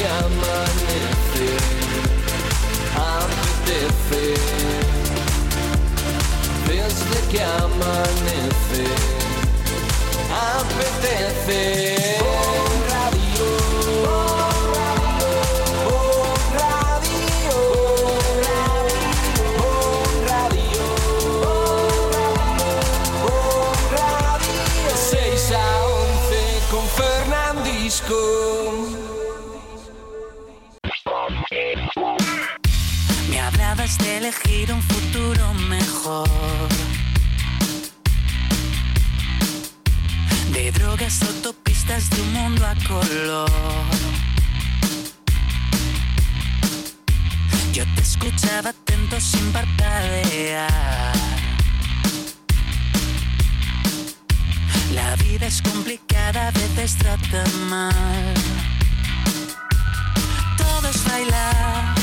que amanece, apetece. Desde que amanece, apetece. Me hablabas de elegir un futuro mejor, de drogas, autopistas, de un mundo a color. Yo te escuchaba atento sin parpadear. La vida es complicada, a veces trata mal. Todos bailaban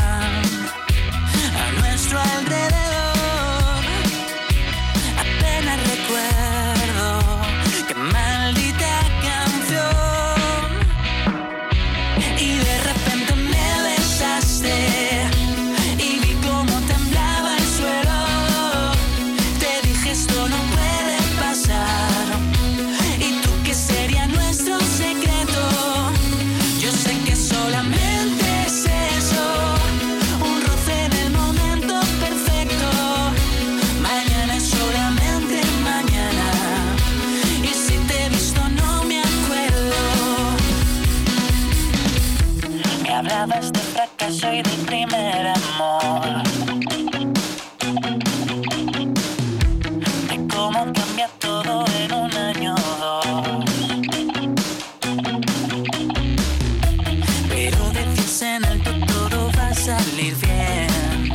a nuestro alrededor. Apenas recuerdo qué maldita canción. Y de repente me besaste y vi cómo temblaba el suelo. Te dije esto no puede pasar. ¿Y tú qué sería nuestro secreto? Yo sé que solamente es eso, un roce en el momento perfecto. Mañana es solamente mañana, y si te he visto no me acuerdo. Me hablabas de fracaso y del primer amor, de cómo cambia todo en un año o dos. Pero decías en alto todo va a salir bien,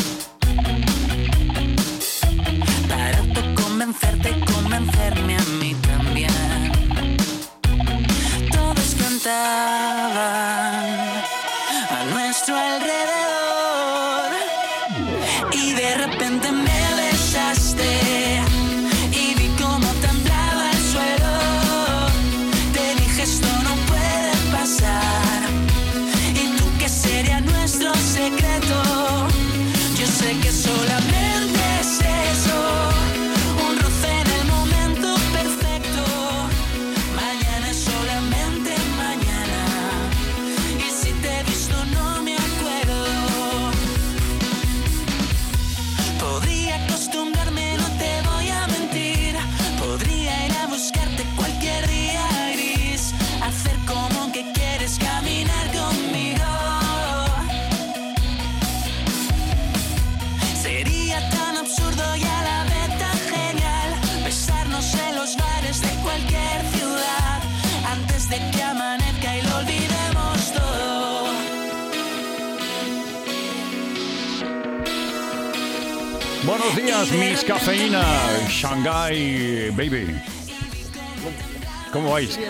para autoconvencerte y convencerme a mí también. Todos cantaban a nuestro alrededor y de repente me besaste y vi cómo temblaba el suelo. Te dije esto no puede pasar. ¿Y tú qué sería nuestro secreto? Yo sé que solamente es eso, un roce en el momento perfecto. Mañana es solamente mañana, y si te he visto no me acuerdo. Podría acostumbrarme, no te voy a mentir. Podría ir a buscarte cualquier día gris, hacer como que quieres caminar conmigo. Sería tan absurdo y a la vez tan genial besarnos en los bares de cualquier ciudad antes de que amanezca y lo olvidemos todo. Buenos días, Miss Cafeína, Shanghai Baby. ¿Cómo vais?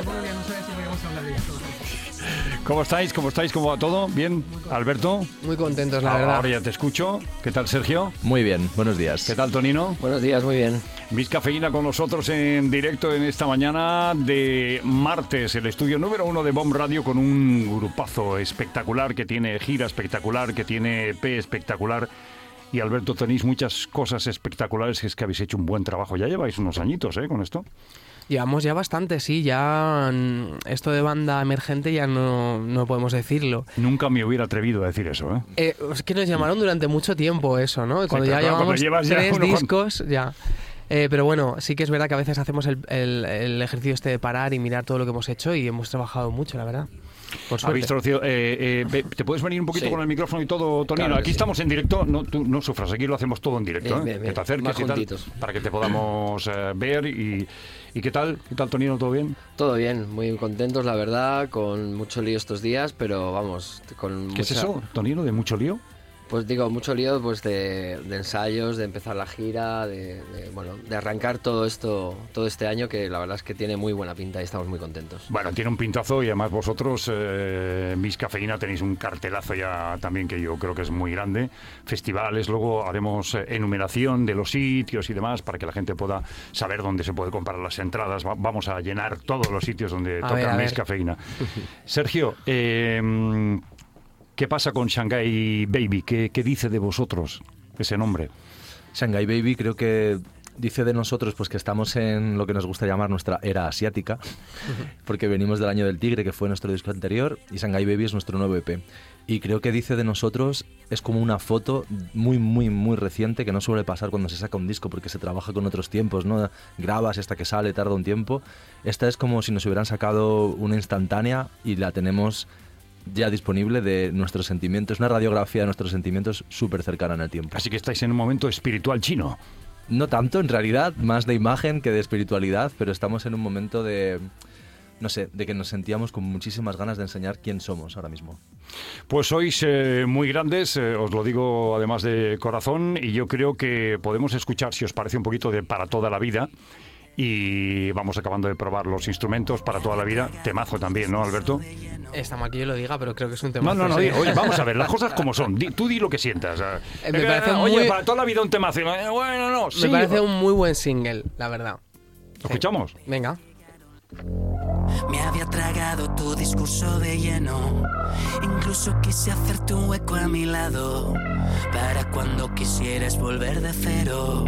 ¿Cómo estáis? ¿Cómo estáis? ¿Cómo va todo? ¿Bien? ¿Alberto? Muy contentos, la verdad. Ahora ya te escucho. ¿Qué tal, Sergio? Muy bien, buenos días. ¿Qué tal, Tonino? Buenos días, muy bien. Miss Cafeína con nosotros en directo en esta mañana de martes, el estudio número 1 de Bomb Radio, con un grupazo espectacular que tiene gira espectacular, que tiene EP espectacular. Y Alberto, tenéis muchas cosas espectaculares, es que habéis hecho un buen trabajo. Ya lleváis unos añitos, con esto. Llevamos ya bastante, sí, ya esto de banda emergente ya no podemos decirlo. Nunca me hubiera atrevido a decir eso, Es que nos llamaron durante mucho tiempo eso, ¿no? Cuando Sí, ya pero llevamos llevas ya 3 discos, ya. Pero bueno, sí que es verdad que a veces hacemos el ejercicio este de parar y mirar todo lo que hemos hecho, y hemos trabajado mucho, la verdad. Por suerte. ¿Habéis traducido? ¿Te puedes venir un poquito Sí. con el micrófono y todo, Tonino? Claro que aquí sí. estamos en directo, no, tú no sufras, aquí lo hacemos todo en directo. Bien, Que te acerques más y tal, juntitos. para que te podamos ver. ¿Y qué tal? ¿Qué tal, Tonino? ¿Todo bien? Todo bien, muy contentos, la verdad, con mucho lío estos días, pero vamos, con ¿Qué es mucha- eso, Tonino, de mucho lío? Pues digo, mucho lío pues de ensayos, de empezar la gira, de arrancar todo este año, que la verdad es que tiene muy buena pinta y estamos muy contentos. Bueno, tiene un pintazo y además vosotros, Miss Cafeína, tenéis un cartelazo ya también que yo creo que es muy grande. Festivales, luego haremos enumeración de los sitios y demás para que la gente pueda saber dónde se puede comprar las entradas. Vamos a llenar todos los sitios donde toca Miss Cafeína. Sergio, ¿qué pasa con Shanghai Baby? ¿Qué dice de vosotros ese nombre? Shanghai Baby creo que dice de nosotros pues que estamos en lo que nos gusta llamar nuestra era asiática, porque venimos del Año del Tigre, que fue nuestro disco anterior, y Shanghai Baby es nuestro nuevo EP. Y creo que dice de nosotros, es como una foto muy, muy, muy reciente, que no suele pasar cuando se saca un disco, porque se trabaja con otros tiempos, ¿no? Grabas hasta que sale, tarda un tiempo. Esta es como si nos hubieran sacado una instantánea y la tenemos ya disponible de nuestros sentimientos, una radiografía de nuestros sentimientos súper cercana en el tiempo. Así que estáis en un momento espiritual chino. No tanto, en realidad, más de imagen que de espiritualidad, pero estamos en un momento de, no sé, de que nos sentíamos con muchísimas ganas de enseñar quién somos ahora mismo. Pues sois muy grandes, os lo digo además de corazón, y yo creo que podemos escuchar, si os parece, un poquito de Para Toda la Vida. Y vamos acabando de probar los instrumentos Para Toda la Vida. Temazo también, ¿no, Alberto? Está mal que yo lo diga, pero creo que es un temazo. No, sí. oye, vamos a ver, las cosas como son. Tú di lo que sientas. Me parece oye, Para Toda la Vida un temazo. Bueno, no, sí. Me parece un muy buen single, la verdad. ¿Lo escuchamos? Venga. Me había tragado tu discurso de lleno. Incluso quise hacer tu hueco a mi lado, para cuando quisieras volver de cero.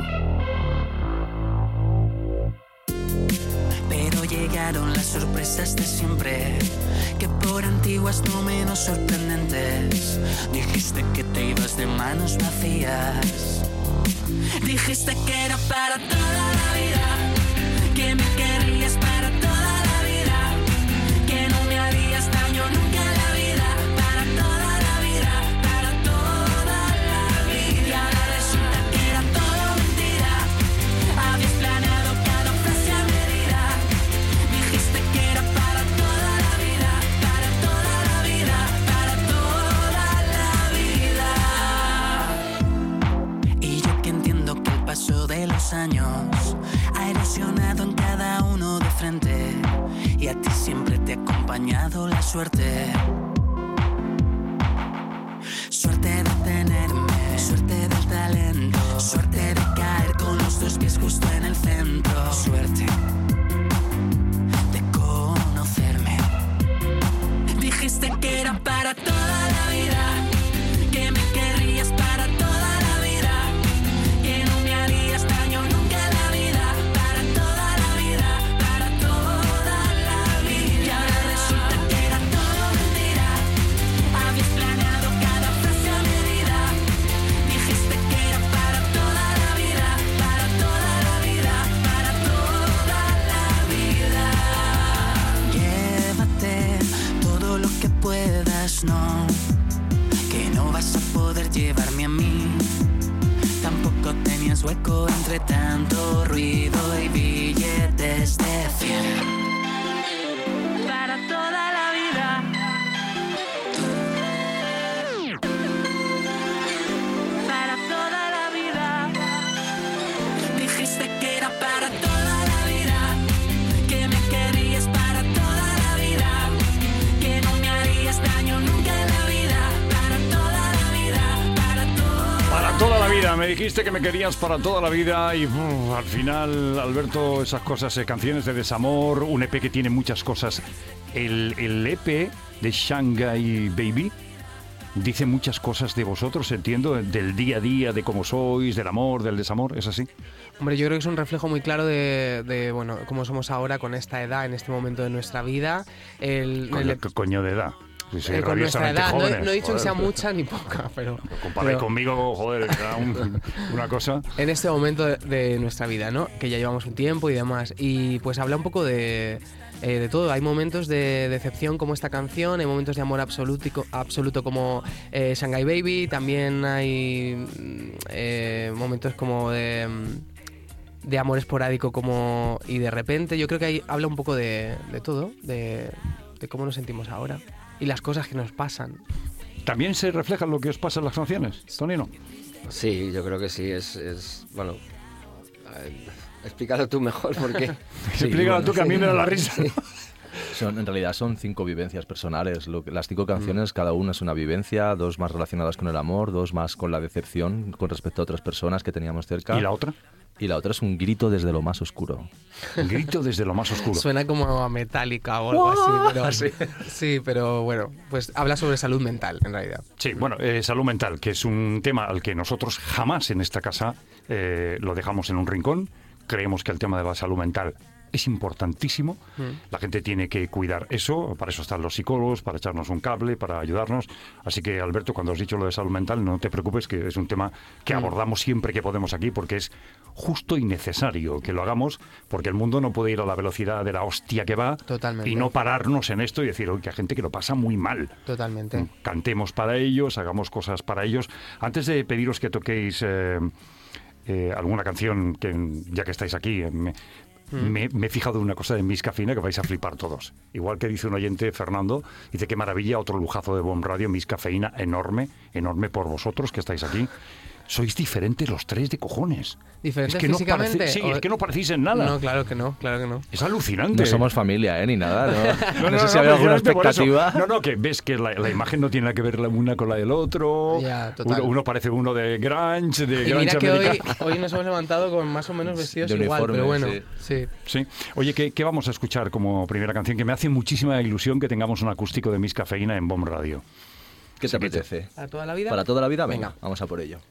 Pero llegaron las sorpresas de siempre, que por antiguas no menos sorprendentes. Dijiste que te ibas de manos vacías. Dijiste que era para toda la vida, que me querrías para toda la vida, que no me harías daño nunca en la vida. Para toda la vida, para toda la vida. Y ahora resulta que era todo mentira. Habías planeado cada frase a medida. Dijiste que era para toda la vida, para toda la vida, para toda la vida. Y yo que entiendo que el paso de los años ha erosionado en cada uno de frente, y a ti siempre te ha acompañado la suerte. Suerte de tenerme, suerte del talento, suerte de caer con los dos pies justo en el centro, suerte de conocerme. Dijiste que era para toda la vida, que me querrías para toda la vida, que no me harías daño nunca en la vida. Para toda la vida, para toda la vida. Y ahora resulta que era todo mentira. Habías planeado cada frase a medida. Dijiste que era para toda la vida, para toda la vida, para toda la vida. Llévate todo lo que puedas, no, que no vas a poder llevarme a mí. Tampoco tenías hueco entre tanto ruido y billetes de 100. Para toda la vida, para toda la vida. Dijiste que era para toda la vida, que me querías para toda la vida, que no me harías daño nunca en la vida. Para toda la vida, para toda. Para toda la vida. Me dijiste que me querías para toda la vida y al final, Alberto, esas cosas, canciones de desamor, un EP que tiene muchas cosas. El EP de Shanghai Baby dice muchas cosas de vosotros, entiendo, del día a día, de cómo sois, del amor, del desamor, ¿es así? Hombre, yo creo que es un reflejo muy claro de bueno, cómo somos ahora con esta edad, en este momento de nuestra vida. ¿Qué coño de edad? Sí, Con nuestra edad, jóvenes, no he dicho joder, que sea mucha ni poca, pero... Comparé conmigo, joder, era una cosa... En este momento de nuestra vida, ¿no? Que ya llevamos un tiempo y demás. Y pues habla un poco de todo. Hay momentos de decepción como esta canción, hay momentos de amor absoluto como Shanghai Baby, también hay momentos como de amor esporádico como Y de repente. Yo creo que ahí habla un poco de todo, de cómo nos sentimos ahora y las cosas que nos pasan. ¿También se refleja lo que os pasa en las canciones, Tonino? Sí, yo creo que sí, es bueno, explícalo tú mejor porque... Explícalo tú, que a mí me da la risa. Sí. En realidad son 5 vivencias personales. Las 5 canciones, cada una es una vivencia, 2 más relacionadas con el amor, 2 más con la decepción con respecto a otras personas que teníamos cerca. ¿Y la otra? Y la otra es un grito desde lo más oscuro. Un grito desde lo más oscuro. Suena como a Metallica o algo así, pero sí, pero bueno, pues habla sobre salud mental en realidad. Sí, bueno, salud mental, que es un tema al que nosotros jamás en esta casa lo dejamos en un rincón. Creemos que el tema de la salud mental es importantísimo. La gente tiene que cuidar eso. Para eso están los psicólogos, para echarnos un cable, para ayudarnos. Así que, Alberto, cuando has dicho lo de salud mental, no te preocupes, que es un tema que abordamos siempre que podemos aquí, porque es justo y necesario que lo hagamos, porque el mundo no puede ir a la velocidad de la hostia que va. Totalmente. Y no pararnos en esto y decir, oye, que hay gente que lo pasa muy mal. Totalmente. Cantemos para ellos, hagamos cosas para ellos. Antes de pediros que toquéis alguna canción, que ya que estáis aquí, me he fijado en una cosa de Miss Cafeína que vais a flipar todos. Igual que dice un oyente, Fernando, dice, qué maravilla, otro lujazo de Bomb Radio, Miss Cafeína, enorme, enorme por vosotros que estáis aquí. Sois diferentes los tres de cojones. ¿Diferentes es que físicamente? No sí, es que no parecís en nada. No, claro que no, claro que no. Es alucinante. No somos familia, ni nada. No sé si no, había alguna precisamente por eso. expectativa. No, que ves que la imagen no tiene nada que ver la una con la del otro. Ya, total. Uno parece uno de grunge, de Y grunge mira que americano. hoy nos hemos levantado con más o menos vestidos De igual, uniforme, pero bueno, sí. Sí. Oye, ¿qué vamos a escuchar como primera canción? Que me hace muchísima ilusión que tengamos un acústico de Miss Cafeína en Bomb Radio. ¿Qué te apetece? ¿Para toda la vida? ¿Para toda la vida? Venga. Venga, vamos a por ello.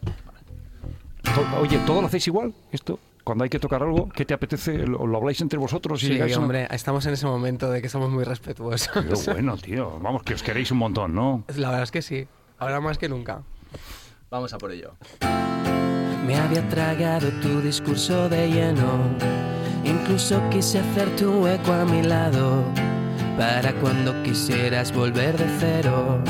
Oye, ¿todo lo hacéis igual? Esto, cuando hay que tocar algo, ¿qué te apetece? ¿Lo habláis entre vosotros? Y Sí, llegáis a- hombre, estamos en ese momento de que somos muy respetuosos. Qué bueno, tío. Vamos, que os queréis un montón, ¿no? La verdad es que sí, ahora más que nunca. Vamos a por ello. Me había tragado tu discurso de lleno. Incluso quise hacerte un hueco a mi lado para cuando quisieras volver de cero.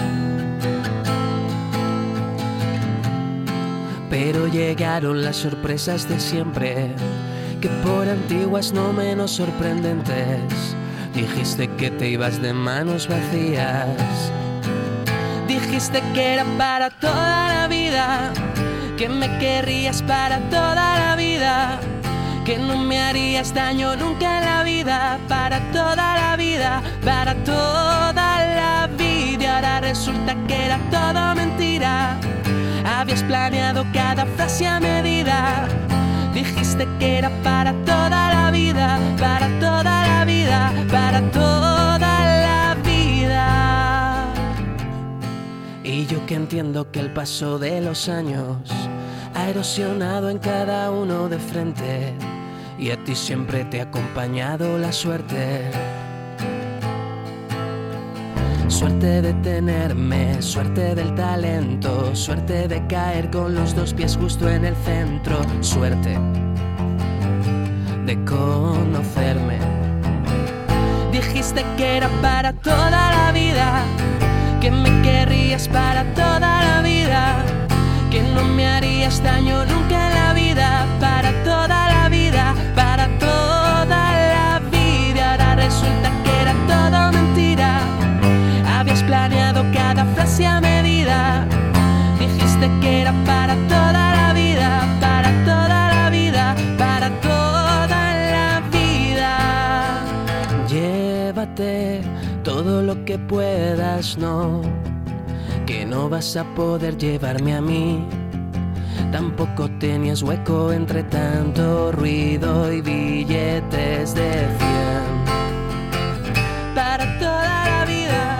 Pero llegaron las sorpresas de siempre, que por antiguas no menos sorprendentes. Dijiste que te ibas de manos vacías. Dijiste que era para toda la vida, que me querrías para toda la vida, que no me harías daño nunca en la vida, para toda la vida, para toda la vida. Y ahora resulta que era todo mentira. Habías planeado cada frase a medida. Dijiste que era para toda la vida, para toda la vida, para toda la vida. Y yo que entiendo que el paso de los años ha erosionado en cada uno de frente, y a ti siempre te ha acompañado la suerte. Suerte de tenerme, suerte del talento, suerte de caer con los dos pies justo en el centro, suerte de conocerme. Dijiste que era para toda la vida, que me querrías para toda la vida, que no me harías daño nunca en la vida, para toda la vida, para toda la vida. Ahora resulta que era todo mentira. Habías planeado cada frase a medida. Dijiste que era para toda la vida, para toda la vida, para toda la vida. Llévate todo lo que puedas, no, que no vas a poder llevarme a mí. Tampoco tenías hueco entre tanto ruido y billetes de 100. Para toda la vida.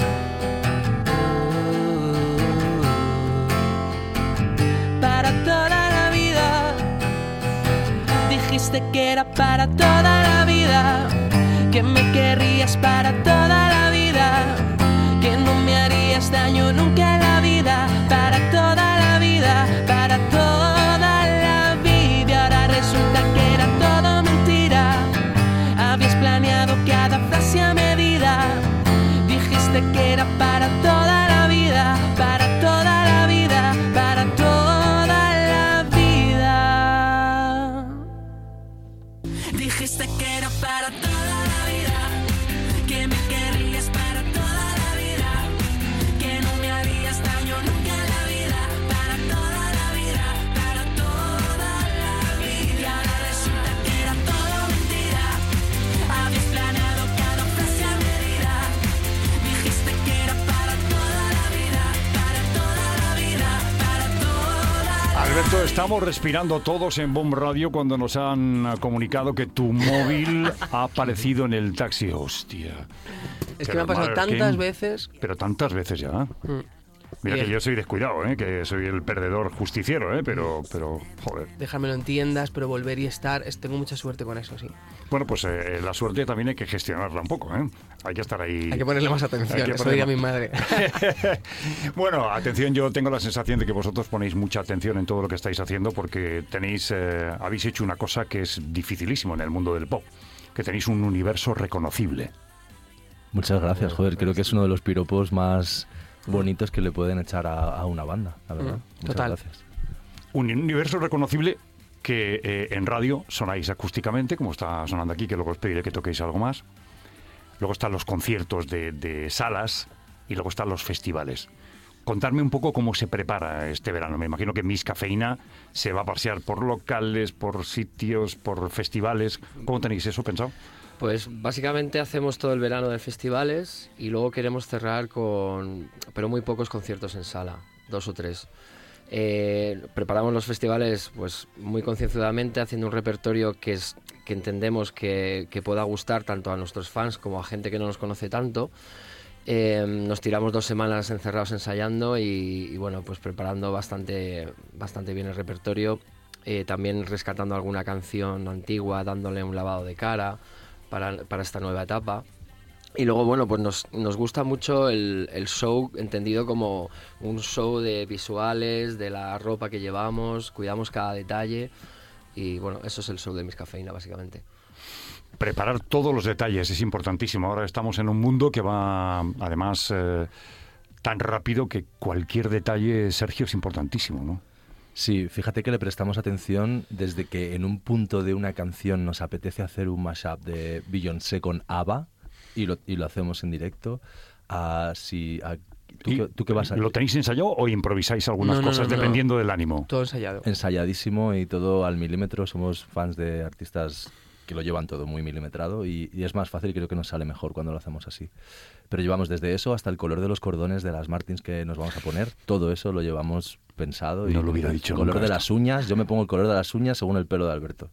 Para toda la vida. Dijiste que era para toda la vida, que me querrías para toda la vida, que no me harías daño nunca en la vida, para toda la vida, para toda la vida. Y ahora resulta que era todo mentira. Habías planeado cada frase a medida. Dijiste que era para toda la vida, para toda la vida, para toda la vida. Dijiste que era para toda la vida, que me querrías para toda la vida, que no me harías Estamos respirando todos en Bomb Radio cuando nos han comunicado que tu móvil ha aparecido en el taxi. Hostia. Es que me ha pasado tantas veces. Pero tantas veces ya. Mira que yo soy descuidado, que soy el perdedor justiciero, pero joder. Déjamelo en tiendas, pero volver y estar, tengo mucha suerte con eso, sí. Bueno, pues la suerte también hay que gestionarla un poco, Hay que estar ahí. Hay que ponerle más atención, eso diría mi madre. Bueno, atención, yo tengo la sensación de que vosotros ponéis mucha atención en todo lo que estáis haciendo porque habéis hecho una cosa que es dificilísimo en el mundo del pop, que tenéis un universo reconocible. Muchas gracias, joder, creo que es uno de los piropos más bonitos que le pueden echar a una banda, la verdad. Muchas total. gracias. Un universo reconocible que en radio sonáis acústicamente, como está sonando aquí, que luego os pediré que toquéis algo más. Luego están los conciertos de salas y luego están los festivales. Contadme un poco cómo se prepara este verano. Me imagino que Miss Cafeína se va a pasear por locales, por sitios, por festivales. ¿Cómo tenéis eso pensado? Pues básicamente hacemos todo el verano de festivales y luego queremos cerrar pero muy pocos conciertos en sala, 2 o 3. Preparamos los festivales pues muy concienzudamente, haciendo un repertorio que entendemos que pueda gustar tanto a nuestros fans como a gente que no nos conoce tanto. Nos tiramos 2 semanas encerrados ensayando y bueno, pues preparando bastante bien el repertorio, también rescatando alguna canción antigua, dándole un lavado de cara para esta nueva etapa. Y luego, bueno, pues nos gusta mucho el show, entendido como un show de visuales, de la ropa que llevamos, cuidamos cada detalle y bueno, eso es el show de Miss Cafeína, básicamente. Preparar todos los detalles es importantísimo. Ahora estamos en un mundo que va, además, tan rápido que cualquier detalle, Sergio, es importantísimo, ¿no? Sí, fíjate que le prestamos atención desde que en un punto de una canción nos apetece hacer un mashup de Beyoncé con ABBA y lo hacemos en directo. ¿Tú qué vas a...? ¿Lo tenéis ensayado o improvisáis algunas cosas dependiendo del ánimo? Todo ensayado. Ensayadísimo y todo al milímetro. Somos fans de artistas que lo llevan todo muy milimetrado y es más fácil y creo que nos sale mejor cuando lo hacemos así. Pero llevamos desde eso hasta el color de los cordones de las Martins que nos vamos a poner. Todo eso lo llevamos pensado. No lo hubiera dicho. El color de las uñas, yo me pongo el color de las uñas según el pelo de Alberto.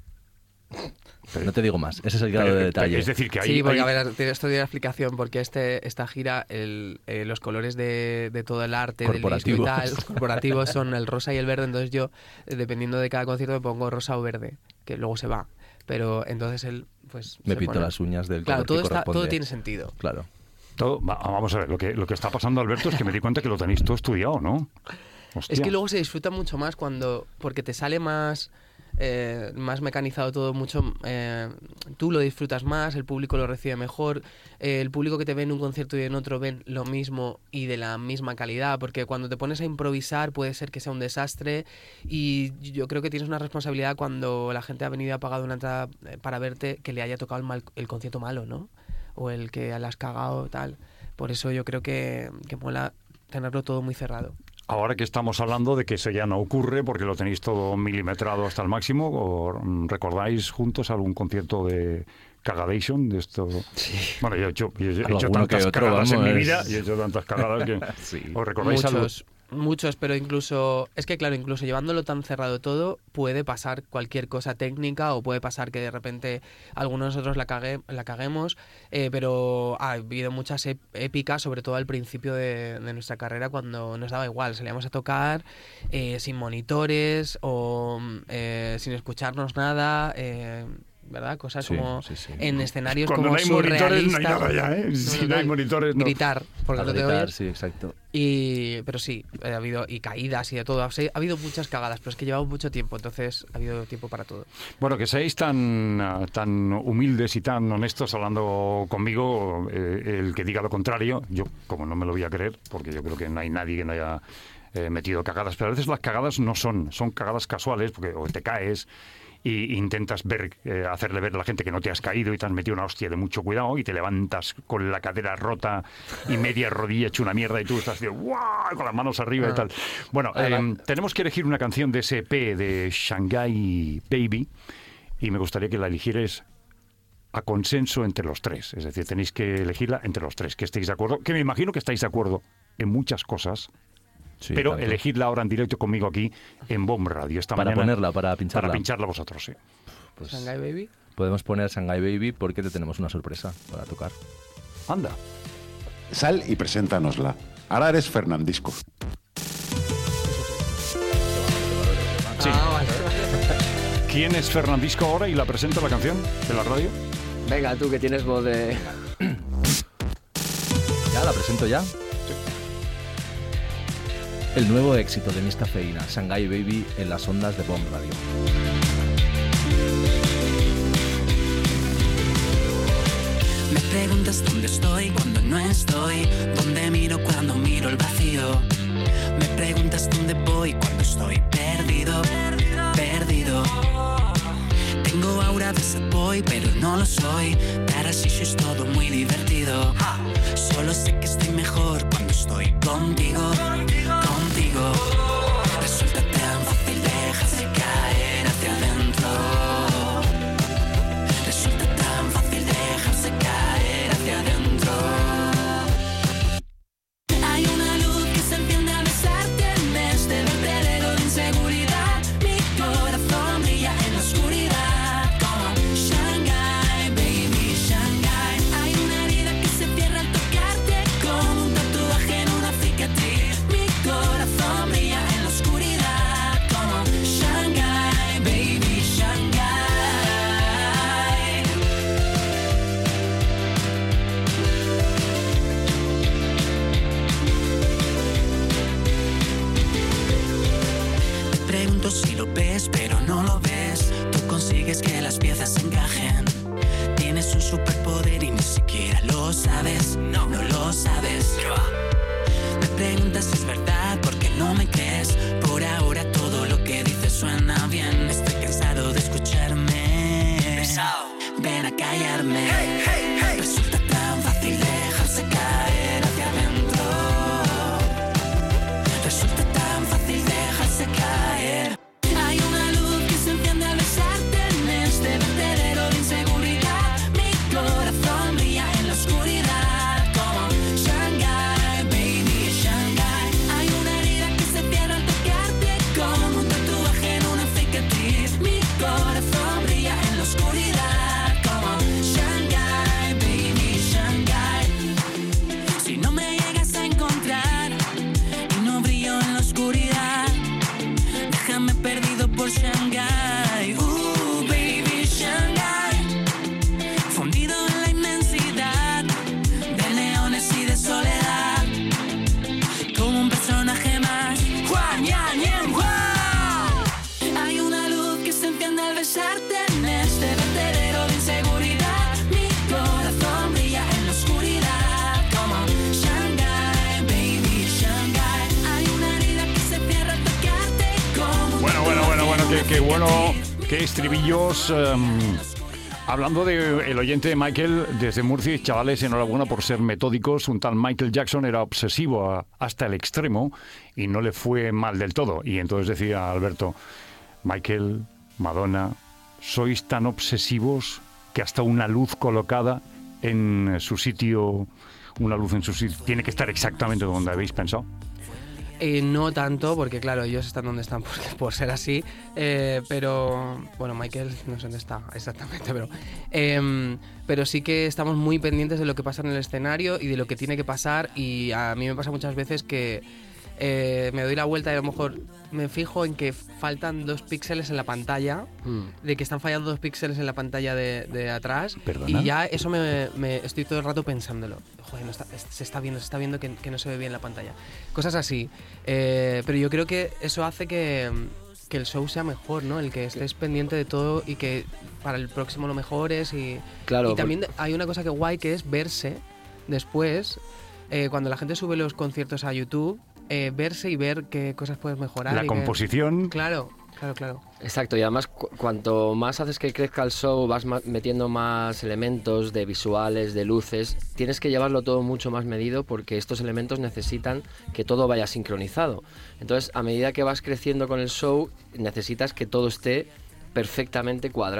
Pero no te digo más, ese es el grado de detalle. Es decir, que hay... Sí, porque a ver, esto tiene explicación, porque esta gira, los colores de todo el arte, del disco y tal, los corporativos son el rosa y el verde, entonces yo, dependiendo de cada concierto, me pongo rosa o verde, que luego se va. Pero entonces él, pues... Me pinto las uñas del color que corresponde. Todo tiene sentido. Claro. Vamos a ver, lo que está pasando, Alberto, es que me di cuenta que lo tenéis todo estudiado, ¿no? Hostia. Es que luego se disfruta mucho más porque te sale más mecanizado todo, mucho. Tú lo disfrutas más, el público lo recibe mejor, el público que te ve en un concierto y en otro ven lo mismo y de la misma calidad, porque cuando te pones a improvisar puede ser que sea un desastre y yo creo que tienes una responsabilidad cuando la gente ha venido y ha pagado una entrada para verte, que le haya tocado el concierto malo, ¿no? O el que la has cagado, tal. Por eso yo creo que mola tenerlo todo muy cerrado. Ahora que estamos hablando de que eso ya no ocurre porque lo tenéis todo milimetrado hasta el máximo, ¿o recordáis juntos algún concierto de Cagadation de esto? Sí. Bueno, yo he hecho tantas cagadas en mi vida, y he hecho tantas cagadas que... Sí. ¿Os recordáis algo? Muchos, pero incluso llevándolo tan cerrado todo, puede pasar cualquier cosa técnica o puede pasar que de repente algunos de nosotros la caguemos, pero ha habido muchas épicas, sobre todo al principio de nuestra carrera, cuando nos daba igual, salíamos a tocar sin monitores o sin escucharnos nada, ¿verdad? Cosas como en escenarios cuando como no hay monitores no hay nada ya, ¿eh? Si no hay monitores, no. Gritar, porque no te oyes. Sí, exacto. Pero sí, ha habido caídas y de todo. Ha habido muchas cagadas, pero es que llevamos mucho tiempo, entonces ha habido tiempo para todo. Bueno, que seáis tan humildes y tan honestos hablando conmigo, el que diga lo contrario, yo como no me lo voy a creer, porque yo creo que no hay nadie que no haya metido cagadas, pero a veces las cagadas no son cagadas casuales, porque o te caes y intentas hacerle ver a la gente que no te has caído y te has metido una hostia de mucho cuidado y te levantas con la cadera rota y media rodilla hecha una mierda y tú estás ¡guau! Con las manos arriba y tal. Bueno, tenemos que elegir una canción de ese EP de Shanghai Baby y me gustaría que la eligierais a consenso entre los tres. Es decir, tenéis que elegirla entre los tres, que estéis de acuerdo, que me imagino que estáis de acuerdo en muchas cosas, Sí, pero tanto. elegidla ahora en directo conmigo aquí en Bomb Radio esta Para mañana. ponerla, para pincharla. Para pincharla vosotros, sí. Pues Shanghai Baby. podemos poner Shanghai Baby porque te tenemos una sorpresa para tocar. Anda. Sal y preséntanosla. Ahora eres Fernandisco. Sí. ¿Quién es Fernandisco ahora y la presenta la canción de la radio? Venga, tú que tienes voz de... ¿Ya la presento ya? El nuevo éxito de Miss Cafeína, Shanghai Baby, en las ondas de Bomb Radio. Me preguntas dónde estoy cuando no estoy, dónde miro cuando miro el vacío. Me preguntas dónde voy cuando estoy perdido, perdido. Tengo aura de sad boy, pero no lo soy. Tarashisho es todo muy divertido. Solo sé que estoy mejor cuando estoy contigo, contigo. Resulta tan fácil dejarse caer hacia adentro. Resulta tan fácil dejarse caer hacia adentro. Hay una luz que se enciende al besarte en este vertedero de inseguridad. Mi corazón brilla en la oscuridad como Shanghai, baby, Shanghai. Hay una herida que se cierra al tocarte como un tatuaje en una cicatriz. Mi corazón brilla en la oscuridad como Shanghai, baby, Shanghai. Te pregunto si lo ves, pero no lo ves. Tú consigues que las piezas encajen. Tienes un superpoder y ni siquiera lo sabes. No, no lo sabes. Me preguntas si es verdad porque no me crees. Por ahora todo lo que dices suena bien. Estoy cansado de escucharme. Ven a callarme. Resulta tan fácil dejarse caer hacia adentro. Resulta tan fácil dejarse caer. Hay una luz que se enciende al besarte en este vertedero de inseguridad. Mi corazón brilla en la oscuridad como Shanghai, baby, Shanghai. Hay una herida que se cierra al tocarte como un tatuaje en una cicatriz. Mi corazón brilla en la oscuridad como Shanghai, baby, Shanghai. Si no me llegas a encontrar y no brillo en la oscuridad, déjame perdido por Shanghai. Baby, Shanghai. Fundido en la inmensidad de leones y de soledad, como un personaje más. Juan, Yan, Yan, Juan. Hay una luz que se enciende al besarte en este vertedero de inseguridad. Mi corazón brilla en la oscuridad como Shanghai, baby, Shanghai. Hay una herida que se cierra al tocarte como un Bueno, qué bueno, qué estribillos. Hablando del oyente de Michael desde Murcia, chavales, enhorabuena por ser metódicos. Un tal Michael Jackson era obsesivo hasta el extremo y no le fue mal del todo. Y entonces decía Alberto, Michael, Madonna, sois tan obsesivos que hasta una luz colocada en su sitio, tiene que estar exactamente donde habéis pensado. No tanto, porque claro, ellos están donde están por ser así, pero bueno, Michael no sé dónde está exactamente, pero sí que estamos muy pendientes de lo que pasa en el escenario y de lo que tiene que pasar, y a mí me pasa muchas veces que me doy la vuelta y a lo mejor me fijo en que faltan 2 píxeles en la pantalla, de que están fallando 2 píxeles en la pantalla de atrás. ¿Perdona? Y ya eso me estoy todo el rato pensándolo. Joder, se está viendo que no se ve bien la pantalla. Cosas así. Pero yo creo que eso hace que el show sea mejor, ¿no? El que estés pendiente de todo y que para el próximo lo mejores. Claro, y también hay una cosa que guay, que es verse después, cuando la gente sube los conciertos a YouTube, verse y ver qué cosas puedes mejorar. La composición. Claro. Exacto, y además cuanto más haces que crezca el show, vas metiendo más elementos de visuales, de luces, tienes que llevarlo todo mucho más medido porque estos elementos necesitan que todo vaya sincronizado. Entonces, a medida que vas creciendo con el show, necesitas que todo esté perfectamente cuadrado,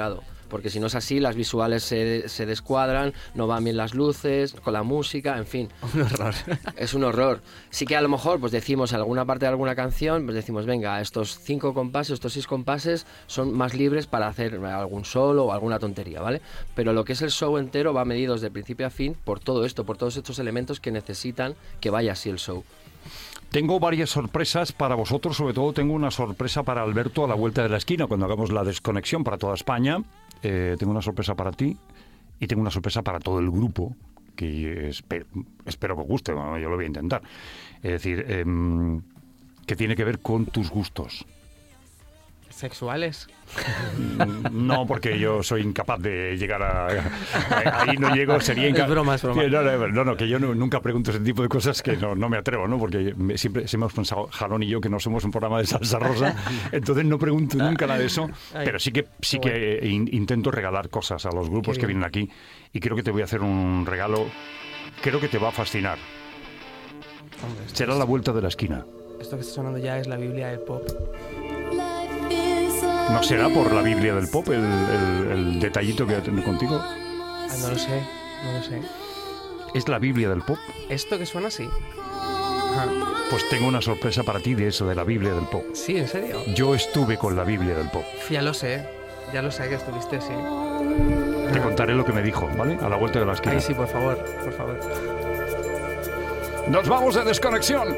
porque si no es así, las visuales se descuadran, no van bien las luces, con la música, en fin. Un horror. Es un horror. Sí que a lo mejor pues decimos alguna parte de alguna canción, pues decimos, venga, estos 5 compases, estos 6 compases son más libres para hacer algún solo o alguna tontería, ¿vale? Pero lo que es el show entero va medido desde principio a fin por todo esto, por todos estos elementos que necesitan que vaya así el show. Tengo varias sorpresas para vosotros, sobre todo tengo una sorpresa para Alberto a la vuelta de la esquina, cuando hagamos la desconexión para toda España. Tengo una sorpresa para ti y tengo una sorpresa para todo el grupo, que espero que os guste, bueno, yo lo voy a intentar. Es decir, que tiene que ver con tus gustos. ¿Sexuales? No, porque yo soy incapaz de llegar ahí no llego, sería incapaz. Es broma. No, que yo nunca pregunto ese tipo de cosas, que no me atrevo, ¿no? Porque siempre hemos pensado, Jalón y yo, que no somos un programa de salsa rosa, entonces no pregunto nunca nada de eso, pero sí que intento regalar cosas a los grupos que vienen aquí, y creo que te voy a hacer un regalo, creo que te va a fascinar. Hombre, Será la vuelta de la esquina. Esto que está sonando ya es la Biblia del pop. ¿No será por la Biblia del pop el detallito que voy a tener contigo? No lo sé. ¿Es la Biblia del pop? ¿Esto que suena así? Pues tengo una sorpresa para ti de eso, de la Biblia del pop. Sí, ¿en serio? Yo estuve con la Biblia del pop. Ya lo sé que estuviste, sí. Te contaré lo que me dijo, ¿vale? A la vuelta de la esquina. Ay, sí, por favor. ¡Nos vamos de desconexión!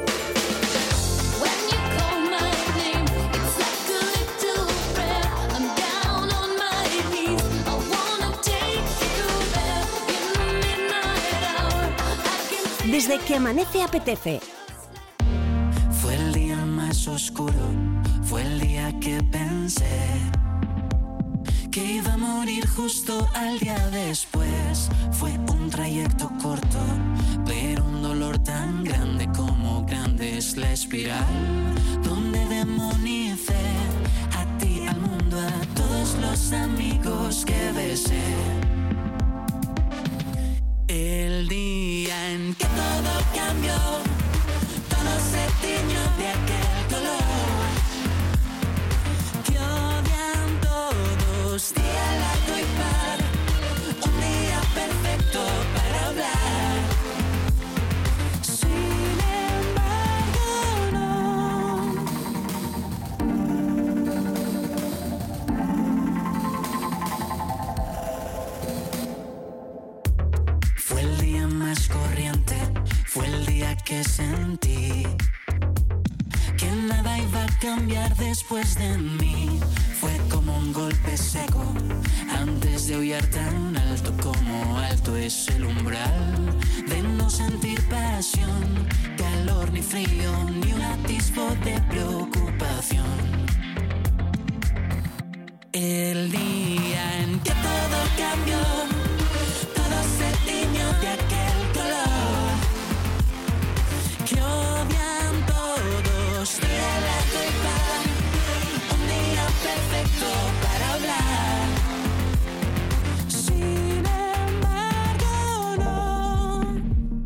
Desde que amanece apetece. Fue el día más oscuro, fue el día que pensé que iba a morir justo al día después. Fue un trayecto corto, pero un dolor tan grande como grande es la espiral, donde demonicé a ti, al mundo, a todos los amigos que besé. El día en que todo cambió, todo se tiñó de aquel color que odian todos, día largo y par, un día perfecto para hablar. Sin embargo, no. Fue el día más corriente, fue el día que sentí que nada iba a cambiar después de mí. Fue como un golpe seco, antes de aullar tan alto como alto es el umbral de no sentir pasión, calor ni frío, ni un atisbo de preocupación. El día en que todo cambió, todo se tiñó de aquel color que odian todos, día largo y par, un día perfecto para hablar. Sin embargo, no.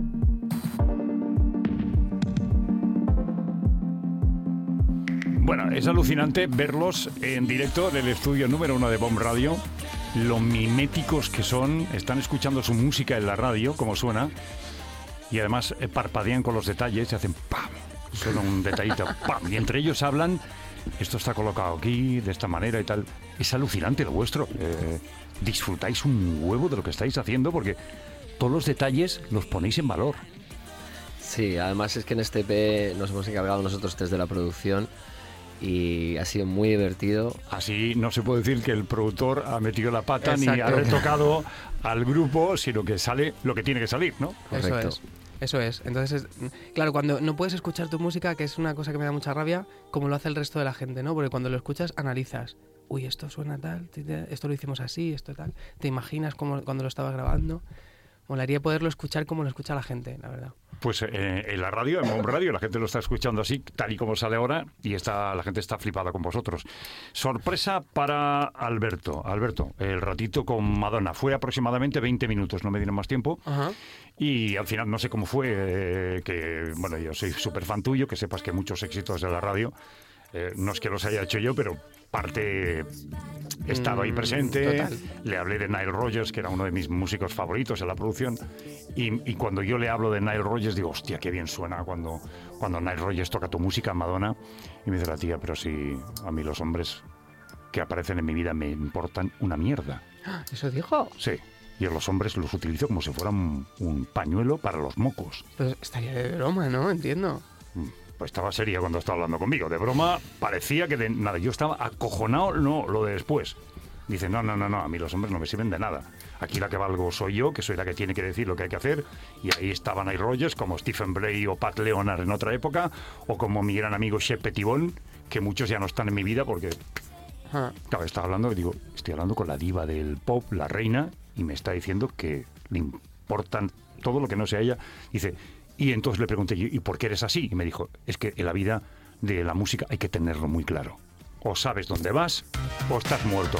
Bueno, es alucinante verlos en directo en el estudio número 1 de Bomb Radio. Lo miméticos que son, están escuchando su música en la radio, como suena, y además parpadean con los detalles y hacen ¡pam! Suena un detallito ¡pam! Y entre ellos hablan, esto está colocado aquí, de esta manera y tal. Es alucinante lo vuestro. Disfrutáis un huevo de lo que estáis haciendo porque todos los detalles los ponéis en valor. Sí, además es que en este EP nos hemos encargado nosotros desde la producción y ha sido muy divertido. Así no se puede decir que el productor ha metido la pata ni ha Exacto. retocado al grupo, sino que sale lo que tiene que salir, ¿no? Correcto. Eso es. Entonces, claro, cuando no puedes escuchar tu música, que es una cosa que me da mucha rabia, como lo hace el resto de la gente, ¿no? Porque cuando lo escuchas, analizas. Uy, esto suena tal, esto lo hicimos así, esto tal. Te imaginas cuando lo estabas grabando. Molaría poderlo escuchar como lo escucha la gente, la verdad. Pues en la radio, en Bomb Radio, la gente lo está escuchando así, tal y como sale ahora, y la gente está flipada con vosotros. Sorpresa para Alberto. Alberto, el ratito con Madonna. Fue aproximadamente 20 minutos, no me dieron más tiempo. Ajá. Y al final no sé cómo fue, que bueno, yo soy súper fan tuyo, que sepas que muchos éxitos de la radio no es que los haya hecho yo, pero parte he estado ahí presente. Total. Le hablé de Nile Rodgers, que era uno de mis músicos favoritos en la producción, y cuando yo le hablo de Nile Rodgers digo, hostia, qué bien suena cuando Nile Rodgers toca tu música, Madonna. Y me dice la tía, pero si a mí los hombres que aparecen en mi vida me importan una mierda. ¿Eso dijo? Sí. Yo los hombres los utilizo como si fueran un pañuelo para los mocos. Pues estaría de broma, ¿no? Entiendo. Pues estaba seria cuando estaba hablando conmigo. De broma, parecía que de nada. Yo estaba acojonado, no, lo de después. Dice, no, a mí los hombres no me sirven de nada. Aquí la que valgo soy yo, que soy la que tiene que decir lo que hay que hacer. Y ahí estaban Nile Rodgers, como Stephen Bray o Pat Leonard en otra época, o como mi gran amigo Shep Pettibone, que muchos ya no están en mi vida porque... Claro, estaba hablando, y digo, estoy hablando con la diva del pop, la reina, y me está diciendo que le importan todo lo que no sea ella. Dice, y entonces le pregunté, ¿y por qué eres así? Y me dijo, es que en la vida de la música hay que tenerlo muy claro. O sabes dónde vas, o estás muerto.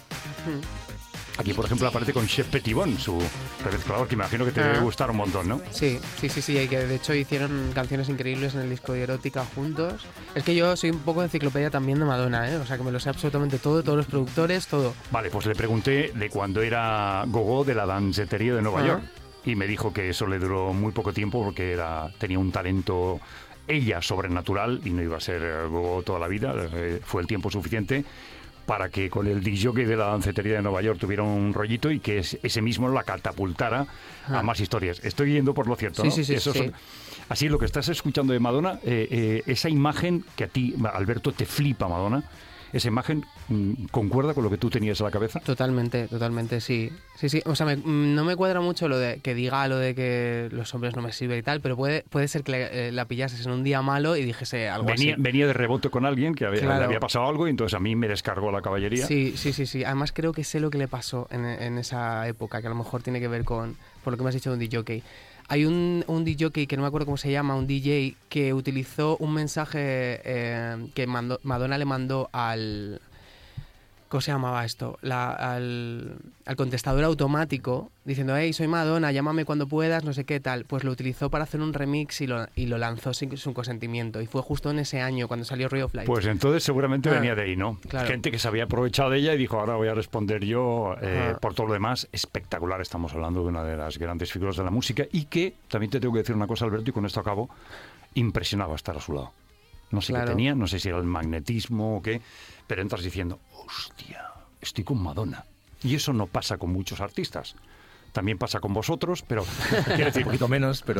Aquí, por ejemplo, aparece con Shep Pettibone, su remezclador, que imagino que te debe gustar un montón, ¿no? Sí, y que de hecho hicieron canciones increíbles en el disco de Erótica juntos. Es que yo soy un poco enciclopedia también de Madonna, ¿eh? O sea, que me lo sé absolutamente todo, todos los productores, todo. Vale, pues le pregunté de cuando era gogo de la dancetería de Nueva York, y me dijo que eso le duró muy poco tiempo porque tenía un talento, ella, sobrenatural, y no iba a ser gogo toda la vida. Fue el tiempo suficiente para que con el disc-jockey de la dancetería de Nueva York tuviera un rollito y que ese mismo la catapultara a más historias. Estoy yendo por lo cierto, ¿no? Sí. Así, lo que estás escuchando de Madonna, esa imagen que a ti, Alberto, te flipa, Madonna, esa imagen concuerda con lo que tú tenías en la cabeza. Totalmente, sí. O sea, no me cuadra mucho lo de que diga lo de que los hombres no me sirven y tal, pero puede ser que la pillases en un día malo y dijese algo así. Venía de rebote con alguien que le había pasado algo y entonces a mí me descargó la caballería. Sí. Además creo que sé lo que le pasó en esa época, que a lo mejor tiene que ver por lo que me has dicho de un DJ. Hay un DJ que no me acuerdo cómo se llama, un DJ que utilizó un mensaje que Madonna le mandó al... ¿Cómo se llamaba esto? Al contestador automático, diciendo, hey, soy Madonna, llámame cuando puedas, no sé qué tal. Pues lo utilizó para hacer un remix y lo lanzó sin su consentimiento. Y fue justo en ese año, cuando salió Ray of Light. Pues entonces seguramente venía de ahí, ¿no? Claro. Gente que se había aprovechado de ella y dijo, ahora voy a responder yo. Por todo lo demás, espectacular. Estamos hablando de una de las grandes figuras de la música y que, también te tengo que decir una cosa, Alberto, y con esto acabo, impresionaba estar a su lado. No sé qué tenía, no sé si era el magnetismo o qué, pero entras diciendo, hostia, estoy con Madonna. Y eso no pasa con muchos artistas. También pasa con vosotros, pero quiero decir, un poquito menos, pero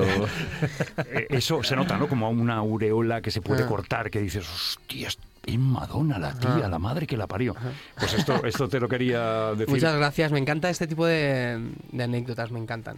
eso se nota, ¿no? Como una aureola que se puede cortar, que dices, hostia, es Madonna, la tía, la madre que la parió. Pues esto te lo quería decir. Muchas gracias, me encanta este tipo de anécdotas, me encantan.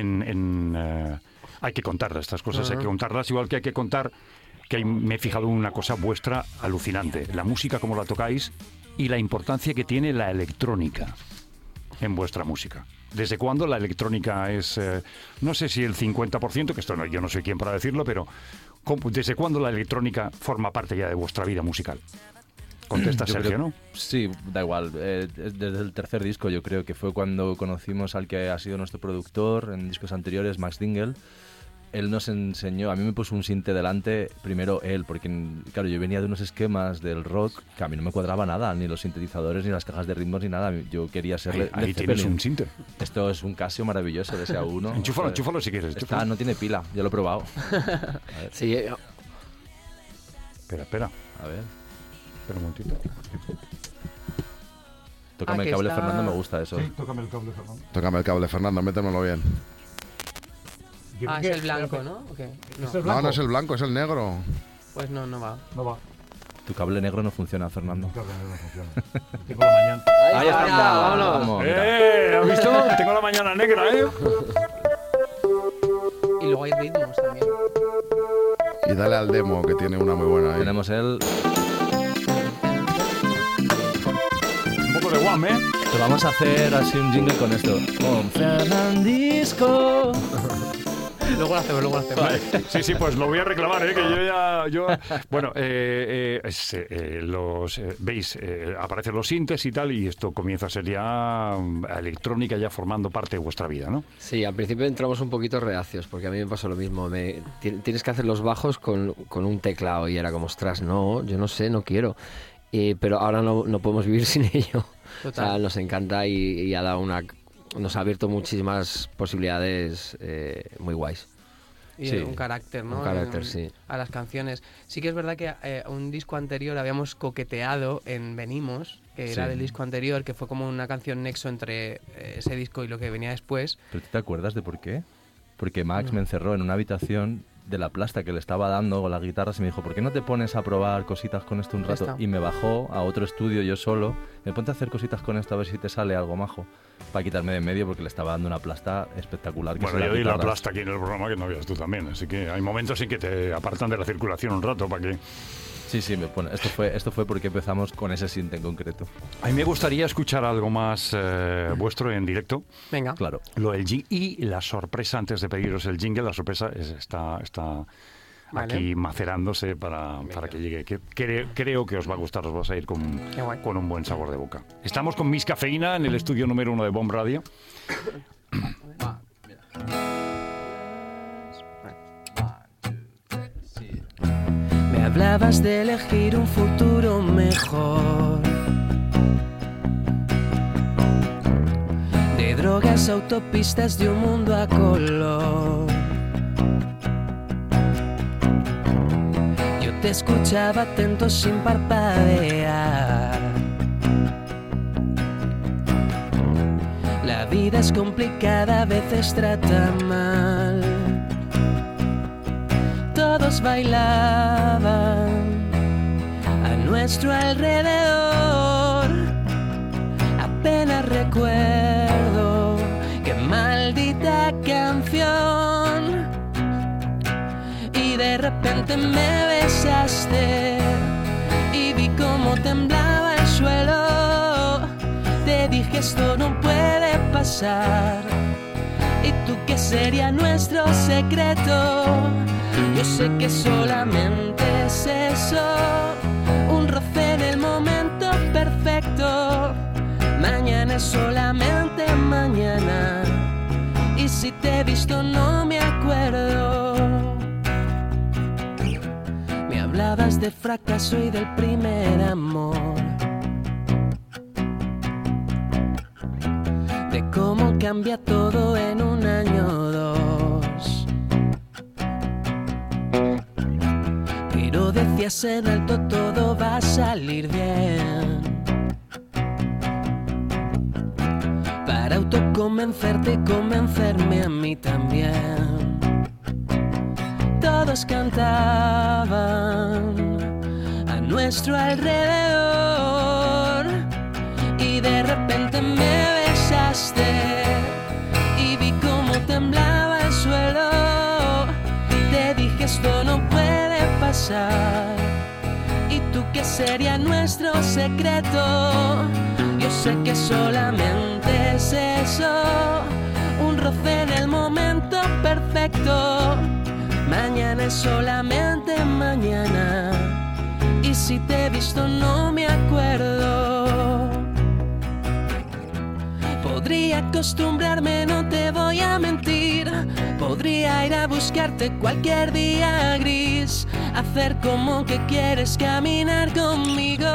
Hay que contar estas cosas, hay que contarlas, igual que hay que contar que me he fijado en una cosa vuestra alucinante, la música, como la tocáis, y la importancia que tiene la electrónica en vuestra música. ¿Desde cuándo la electrónica es, no sé si el 50%, que esto yo no soy quien para decirlo, pero ¿desde cuándo la electrónica forma parte ya de vuestra vida musical? Contesta Sergio, ¿no? Sí, da igual. Desde el tercer disco yo creo que fue cuando conocimos al que ha sido nuestro productor en discos anteriores, Max Dingle. Él nos enseñó, a mí me puso un sinte delante, primero él, porque claro, yo venía de unos esquemas del rock que a mí no me cuadraba nada, ni los sintetizadores, ni las cajas de ritmos, ni nada. Yo quería ser ahí tienes un sinte. Esto es un Casio maravilloso de ese A1. Enchúfalo si quieres. No tiene pila, yo lo he probado. Sí. Espera. A ver. Espera un momentito. Tócame el cable, Fernando, me gusta eso. Sí, tócame el cable, Fernando. Tócame el cable, Fernando, métemelo bien. Es el blanco, ¿no? Okay. No es el blanco, es el negro. Pues no va. No va. Tu cable negro no funciona, Fernando. Tu cable negro no funciona. Tengo la mañana. Ahí está, vámonos. ¿Has visto? Tengo la mañana negra, ¿eh? Y luego hay ritmos también. Y dale al demo, que tiene una muy buena ahí. Tenemos el... Un poco de guam, ¿eh? Te vamos a hacer así un jingle con esto. Con Fernandisco. Luego lo hacemos. Vale. Sí, pues lo voy a reclamar, que bueno, veis, aparecen los sintes y tal, y esto comienza a ser ya electrónica, ya formando parte de vuestra vida, ¿no? Sí, al principio entramos un poquito reacios, porque a mí me pasó lo mismo. Tienes que hacer los bajos con un teclado, y era como, ostras, no, yo no sé, no quiero. Pero ahora no podemos vivir sin ello. Total. O sea, nos encanta y nos ha abierto muchísimas posibilidades muy guays. Y Sí. un carácter, ¿no? Un carácter, sí. A las canciones. Sí que es verdad que un disco anterior habíamos coqueteado en Venimos, que era Sí. del disco anterior, que fue como una canción nexo entre ese disco y lo que venía después. ¿Pero tú te acuerdas de por qué? Porque Max me encerró en una habitación de la plasta que le estaba dando con las guitarras y me dijo, ¿por qué no te pones a probar cositas con esto un Ya rato? está. Y me bajó a otro estudio yo solo, me ponte a hacer cositas con esto a ver si te sale algo majo, para quitarme de en medio porque le estaba dando una plasta espectacular. Bueno, yo di la plasta aquí en el programa, que no veas tú también, así que hay momentos en que te apartan de la circulación un rato para que... Sí, bueno, esto fue porque empezamos con ese sinte en concreto. A mí me gustaría escuchar algo más vuestro en directo. Venga. Claro. Lo del jingle y la sorpresa, antes de pediros el jingle, la sorpresa está Vale. aquí macerándose para que llegue. Creo que os va a gustar, os vas a ir Qué guay. con un buen sabor de boca. Estamos con Miss Cafeína en el estudio número 1 de Bomb Radio. Me hablabas de elegir un futuro mejor, de drogas, autopistas, de un mundo a color. Yo te escuchaba atento sin parpadear. La vida es complicada, a veces trata mal. Todos bailaban a nuestro alrededor. Apenas recuerdo qué maldita canción. Y de repente me besaste y vi cómo temblaba el suelo. Te dije, esto no puede pasar. ¿Y tú qué sería nuestro secreto? Yo sé que solamente es eso, un roce en el momento perfecto. Mañana es solamente mañana, y si te he visto no me acuerdo. Me hablabas de fracaso y del primer amor, de cómo cambia todo en un año o dos. Pero decías en alto, todo va a salir bien. Para autoconvencerte y convencerme a mí también. Todos cantaban a nuestro alrededor. Y de repente me besaste y vi cómo temblaba el suelo. Te dije, esto no puede pasar. ¿Y tú qué sería nuestro secreto? Yo sé que solamente es eso, un roce en el momento perfecto. Mañana es solamente mañana, y si te he visto no me acuerdo. Podría acostumbrarme, no te voy a mentir. Podría ir a buscarte cualquier día gris, hacer como que quieres caminar conmigo.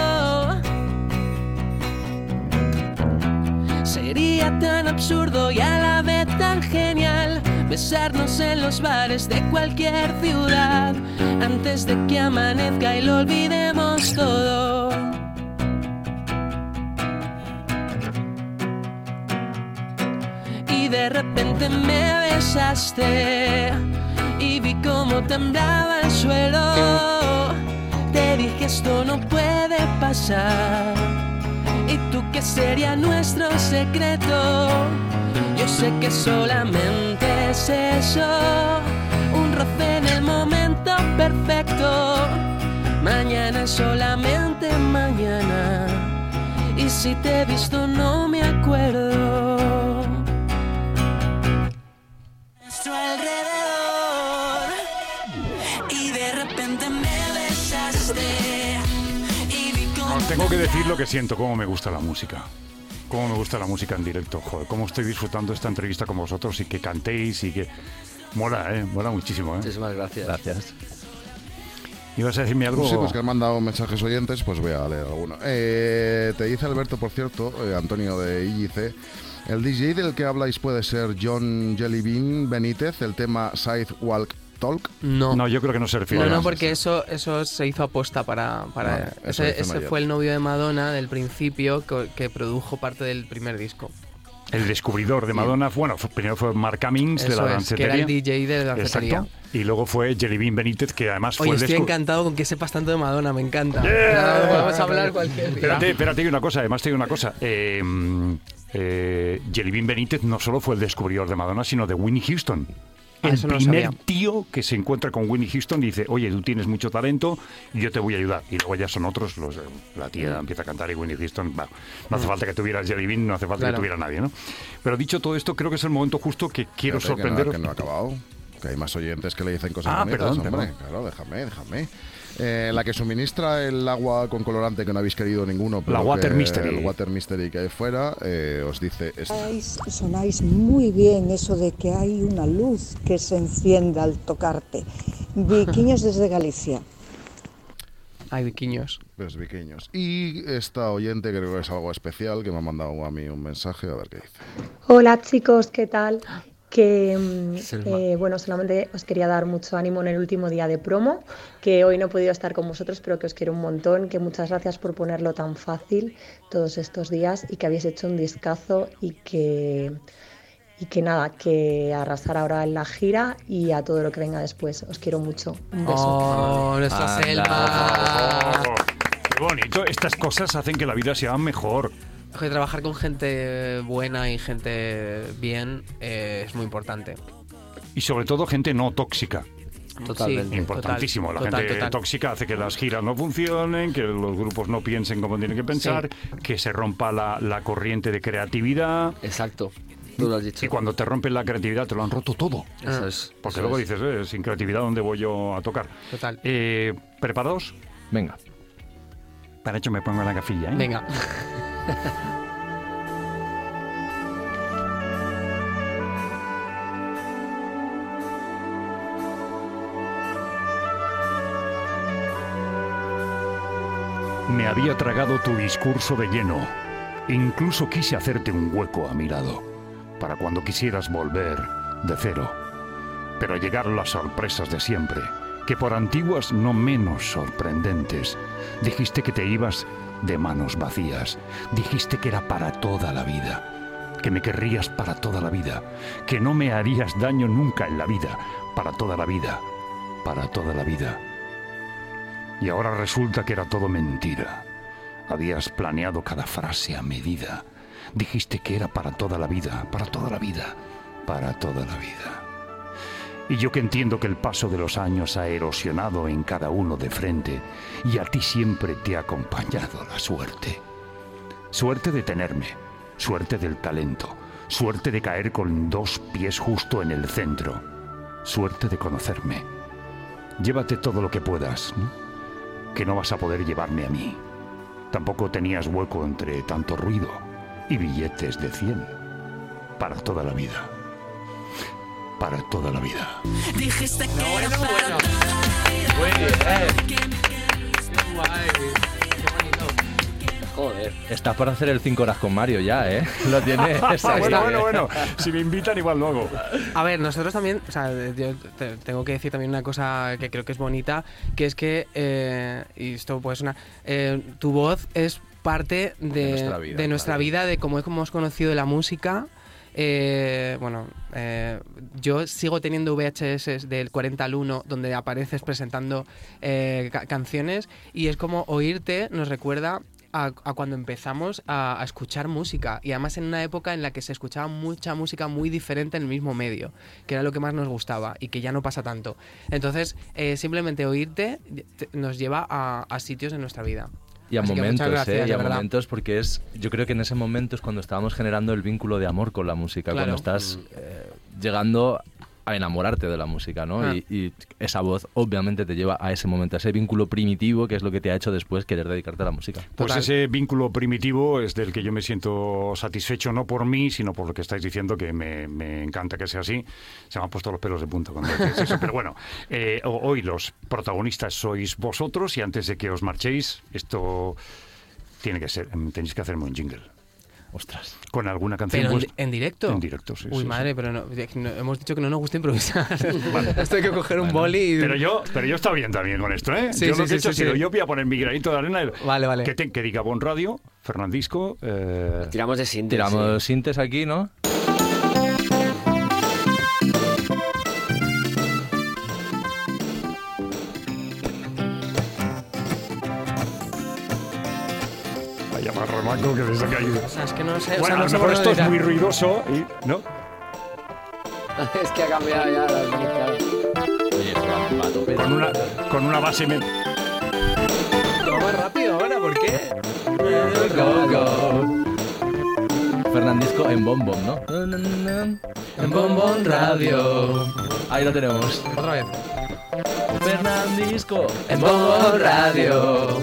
Sería tan absurdo y a la vez tan genial besarnos en los bares de cualquier ciudad antes de que amanezca y lo olvidemos todo. Y de repente me besaste y vi cómo temblaba el suelo. Te dije, esto no puede pasar. ¿Y tú qué sería nuestro secreto? Yo sé que solamente es eso, un roce en el momento perfecto. Mañana es solamente mañana, y si te he visto no me acuerdo. Nuestro alrededor. Tengo que decir lo que siento, cómo me gusta la música. Cómo me gusta la música en directo, joder, cómo estoy disfrutando esta entrevista con vosotros y que cantéis y que... Mola, mola muchísimo, Muchísimas gracias. Gracias. ¿Ibas a decirme algo? Sí, pues que han mandado mensajes oyentes, pues voy a leer alguno. Te dice Alberto, por cierto, Antonio de IGC, el DJ del que habláis puede ser John Jellybean Benítez, el tema Sidewalk Talk. No, yo creo que no se refiere. No, porque eso se hizo aposta para Vale, eso ese dicen ayer. fue el novio de Madonna del principio que produjo parte del primer disco. El descubridor de Madonna, bueno, primero fue Mark Cummings de la Eso es, dancetería. que era el DJ de la dancetería. Exacto. Y luego fue Jellybean Benítez, que además fue Oye, el estoy encantado con que sepas tanto de Madonna, me encanta. Yeah. Podemos hablar cualquier día. Espérate, hay una cosa, además te digo una cosa. Jellybean Benítez no solo fue el descubridor de Madonna, sino de Whitney Houston. El eso no lo primer sabía. tío que se encuentra con Whitney Houston y dice, oye, tú tienes mucho talento y yo te voy a ayudar. Y luego ya son otros, la tía empieza a cantar y Whitney Houston, no hace falta que tuviera Jellybean, no hace falta que tuviera nadie, ¿no? Pero dicho todo esto, creo que es el momento justo que quiero sorprenderos. Que no ha acabado. Que hay más oyentes que le dicen cosas bonitas, perdón, hombre. perdón. Claro, déjame. La que suministra el agua con colorante que no habéis querido ninguno. Pero La Water que Mystery. El Water Mystery que hay fuera os dice esto. Sonáis muy bien eso de que hay una luz que se enciende al tocarte. Viquiños desde Galicia. Ay, viquiños. Los viquiños. Y esta oyente, creo que es algo especial, que me ha mandado a mí un mensaje, a ver qué dice. Hola chicos, ¿qué tal? Selma. Bueno, solamente os quería dar mucho ánimo en el último día de promo, que hoy no he podido estar con vosotros, pero que os quiero un montón, que muchas gracias por ponerlo tan fácil todos estos días y que habéis hecho un discazo y que nada, que arrasar ahora en la gira y a todo lo que venga después. Os quiero mucho. Un beso. Oh, nuestra Selma. Qué bonito, estas cosas hacen que la vida sea mejor. Que trabajar con gente buena y gente bien es muy importante. Y sobre todo gente no tóxica. Totalmente. Sí, Importantísimo. La gente tóxica hace que las giras no funcionen, que los grupos no piensen como tienen que pensar, que se rompa la corriente de creatividad. Exacto. Tú lo has dicho. Y cuando te rompen la creatividad te lo han roto todo. Eso es. Porque eso luego es. dices, sin creatividad, ¿dónde voy yo a tocar? Total. ¿Preparados? Venga. Para hecho me pongo la gafilla, ¿eh? Venga. Me había tragado tu discurso de lleno. Incluso quise hacerte un hueco a mi lado, para cuando quisieras volver de cero. Pero llegaron las sorpresas de siempre, que por antiguas no menos sorprendentes. Dijiste que te ibas de manos vacías. Dijiste que era para toda la vida, que me querrías para toda la vida, que no me harías daño nunca en la vida, para toda la vida, para toda la vida. Y ahora resulta que era todo mentira. Habías planeado cada frase a medida. Dijiste que era para toda la vida, para toda la vida, para toda la vida. Y yo que entiendo que el paso de los años ha erosionado en cada uno de frente, y a ti siempre te ha acompañado la suerte. Suerte de tenerme, suerte del talento, suerte de caer con 2 pies justo en el centro, suerte de conocerme. Llévate todo lo que puedas, ¿no? Que no vas a poder llevarme a mí. Tampoco tenías hueco entre tanto ruido y billetes de 100. Para toda la vida. Para toda la vida. Dijiste que era para toda la vida. Qué guay. Qué bonito. Joder. Está para hacer el 5 horas con Mario ya, ¿eh? Lo tiene. Bueno. Si me invitan, igual lo hago. A ver, nosotros también, o sea, yo tengo que decir también una cosa que creo que es bonita, que es que, y esto pues tu voz es parte de nuestra vida, de cómo hemos conocido la música. Yo sigo teniendo VHS del 40 al 1 donde apareces presentando canciones y es como oírte nos recuerda a cuando empezamos a escuchar música y además en una época en la que se escuchaba mucha música muy diferente en el mismo medio, que era lo que más nos gustaba y que ya no pasa tanto. Entonces, simplemente oírte nos lleva a sitios de nuestra vida. Y a Así que momentos, muchas gracias, y a de verdad. momentos porque yo creo que en ese momento es cuando estábamos generando el vínculo de amor con la música, Claro. cuando estás llegando a enamorarte de la música, ¿no? Y esa voz obviamente te lleva a ese momento, a ese vínculo primitivo que es lo que te ha hecho después querer dedicarte a la música. Pues ese vínculo primitivo es del que yo me siento satisfecho, no por mí, sino por lo que estáis diciendo, que me encanta que sea así. Se me han puesto los pelos de punta cuando decís eso. Pero bueno, hoy los protagonistas sois vosotros y antes de que os marchéis, esto tiene que ser, tenéis que hacerme un jingle. Ostras. Con alguna canción. ¿Pero pues, en directo? En directo, sí. Uy, sí, madre, sí. pero no, hemos dicho que no nos gusta improvisar. Vale. Esto hay que coger un boli y... Pero yo está bien también con esto, ¿eh? Sí, yo sí, lo que he hecho ha sido, sí. yo voy a poner mi granito de arena. Vale. Que diga Bon Radio, Fernandisco... Tiramos de sintes. Tiramos sintes aquí, ¿no? Vaya más ramaco que desde que hay... O sea, es que no sé... Bueno, o sea, no a lo sé mejor por esto dónde es muy tirar. ruidoso, y, ¿no? Es que ha cambiado ya la música. Con una base... Vamos más rápido ahora, ¿por qué? Fernandisco en Bom Bom, ¿no? En Bon Bon Radio. Ahí lo tenemos. Otra vez. Fernandisco En Bon Bon Radio.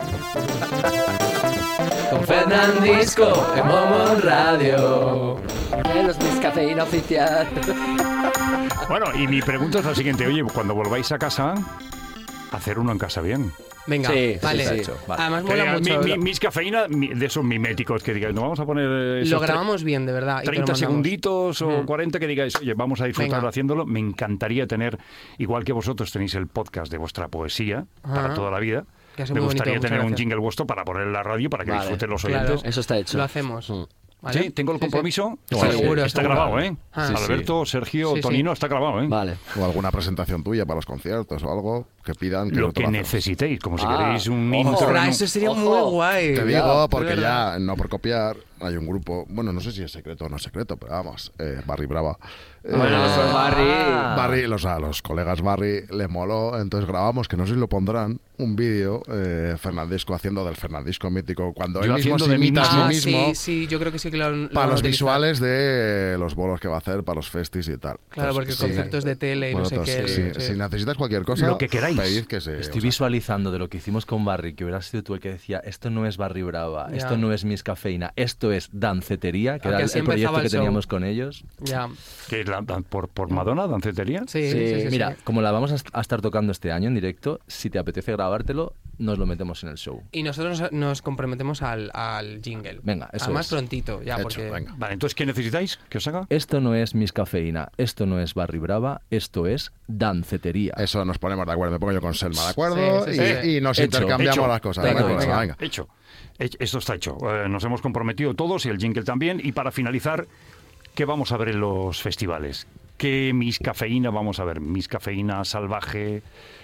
Con Fernandisco en Bon Bon Radio. Los Miss Cafeína oficial. Bueno, y mi pregunta es la siguiente. Oye, cuando volváis a casa, hacer uno en casa bien. Venga, Sí, vale. sí, sí. Vale. Además Que mola digan, mucho. Mis cafeína, de esos miméticos que digáis, no vamos a poner esos Lo grabamos bien, de verdad. y te lo 30 mandamos. segunditos o 40 que digáis, oye, vamos a disfrutar Venga. haciéndolo. Me encantaría tener, igual que vosotros tenéis el podcast de vuestra poesía para Ajá. toda la vida, Que ha sido me muy bonito, gustaría muchas tener un gracias. jingle vuestro para poner en la radio para que Vale, disfruten los claro. oyentes. Eso está hecho. Lo hacemos. Mm. ¿Vale? Sí, tengo el Sí, sí. compromiso. Sí. Seguro, Está seguro. grabado, ¿eh? Ah. Sí, sí. Alberto, Sergio, Sí, Tonino, sí. está grabado, ¿eh? Vale. O alguna presentación tuya para los conciertos o algo que pidan. Lo nosotros que lo hacemos. necesitéis, como si Ah, queréis un ojo. intro. Ostras, en un- eso sería Ojo. muy guay. Te Ya, digo de porque verdad. ya, no por copiar, hay un grupo, bueno, no sé si es secreto o no es secreto, pero vamos, Barry Brava. Bueno, fue Barry. Barry, a los colegas Barry le moló, entonces grabamos, que no sé si lo pondrán, un vídeo, Fernandisco haciendo del Fernandisco mítico, cuando Yo él mismo haciendo se de mí imita a sí mismo. mismo, Sí, yo creo que sí que lo para van a los utilizar. visuales de los bolos que va a hacer, para los festis y tal. Claro, porque Entonces, conceptos de tele y no sé vosotros, qué. Si necesitas cualquier cosa, Lo que queráis. pedid que se... Estoy o sea, visualizando de lo que hicimos con Barry, que hubieras sido tú el que decía, esto no es Barry Brava, Ya. esto no es Miss Cafeína, esto es Dancetería, que Aunque era así el proyecto empezaba que el show. teníamos con ellos. Ya. que es por Madonna, dancetería. Sí, Sí. sí, sí, Mira, sí. como la vamos a estar tocando este año en directo, si te apetece grabártelo, nos lo metemos en el show. Y nosotros nos comprometemos al jingle. Venga, eso Además es. prontito, ya, hecho, porque... venga. Vale, entonces, ¿qué necesitáis que os haga? Esto no es Miss Cafeína, esto no es Barry Brava, esto es Dancetería. Eso nos ponemos de acuerdo, me pongo yo con Selma de acuerdo Sí, sí, sí. y nos Hecho, intercambiamos hecho. las cosas. Venga, no hay venga. problema, venga. Hecho. Esto está hecho. Nos hemos comprometido todos y el jingle también. Y para finalizar, ¿qué vamos a ver en los festivales? ¿Qué Miss Cafeína vamos a ver? ¿Miss Cafeína salvaje?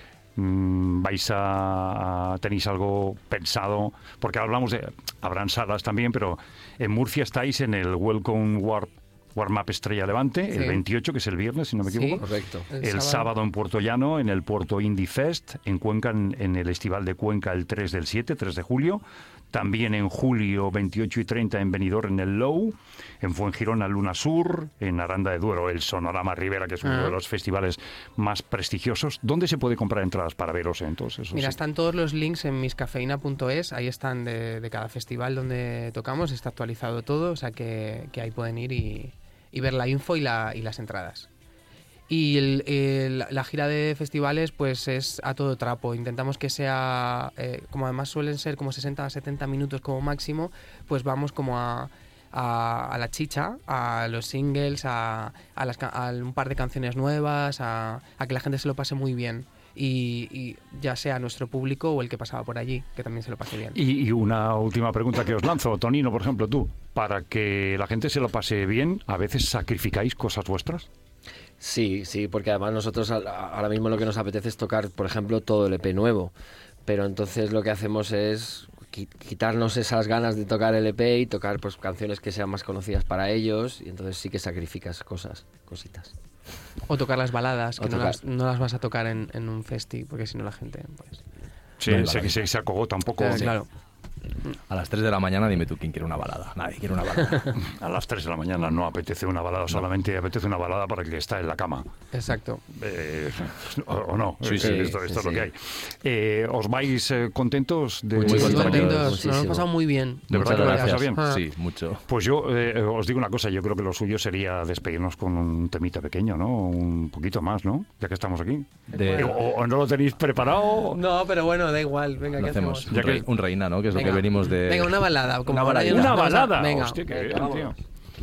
¿Tenéis algo pensado? Porque hablamos de... Habrán salas también, pero en Murcia estáis en el Welcome Warm-Up Estrella Levante, Sí. el 28, que es el viernes, si no me Sí. equivoco. Correcto. El sábado en Puerto Llano, en el Puerto Indie Fest, en Cuenca, en el Estival de Cuenca el 3 de julio. También en julio 28 y 30 en Benidorm en el Low, en Fuengirola Luna Sur, en Aranda de Duero el Sonorama Rivera, que es uno de los festivales más prestigiosos. ¿Dónde se puede comprar entradas para veros en todos esos Mira, sitios? están todos los links en miscafeina.es, ahí están de cada festival donde tocamos, está actualizado todo, o sea que ahí pueden ir y ver la info y las entradas. Y la gira de festivales pues es a todo trapo, intentamos que sea, como además suelen ser como 60 a 70 minutos como máximo, pues vamos como a la chicha, a los singles, a un par de canciones nuevas, a que la gente se lo pase muy bien. Y ya sea nuestro público o el que pasaba por allí, que también se lo pase bien. Y una última pregunta que os lanzo, Tonino, por ejemplo, tú. Para que la gente se lo pase bien, ¿a veces sacrificáis cosas vuestras? Sí, sí, porque además nosotros ahora mismo lo que nos apetece es tocar, por ejemplo, todo el EP nuevo. Pero entonces lo que hacemos es quitarnos esas ganas de tocar el EP y tocar pues canciones que sean más conocidas para ellos. Y entonces sí que sacrificas cositas. O tocar las baladas, que O no tocar. las vas a tocar en un festi, porque si no la gente... Pues... Sí, se acogota un poco. Claro. A las 3 de la mañana dime tú quién quiere una balada. Nadie quiere una balada. A las 3 de la mañana no apetece una balada, solamente apetece una balada para el que está en la cama. Exacto. ¿O no? Sí, Esto es lo que hay. ¿Os vais contentos? Muy contentos. Nos hemos pasado muy bien. ¿De verdad que lo habéis pasado bien? Sí, mucho. Pues yo os digo una cosa, yo creo que lo suyo sería despedirnos con un temita pequeño, ¿no? Un poquito más, ¿no? Ya que estamos aquí. ¿O no lo tenéis preparado? No, pero bueno, da igual. Venga, ¿qué hacemos? Un reina, ¿no? Que es lo que venimos de... Venga, una balada. Una balada. Una balada. Venga. Hostia, qué bien, tío.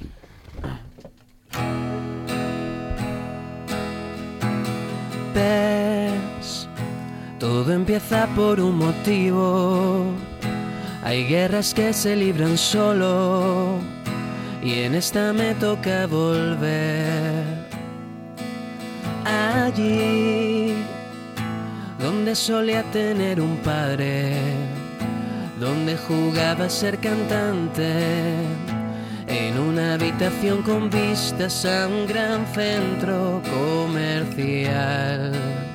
Ves, todo empieza por un motivo. Hay guerras que se libran solo y en esta me toca volver. Allí donde solía tener un padre, donde jugaba a ser cantante, en una habitación con vistas a un gran centro comercial.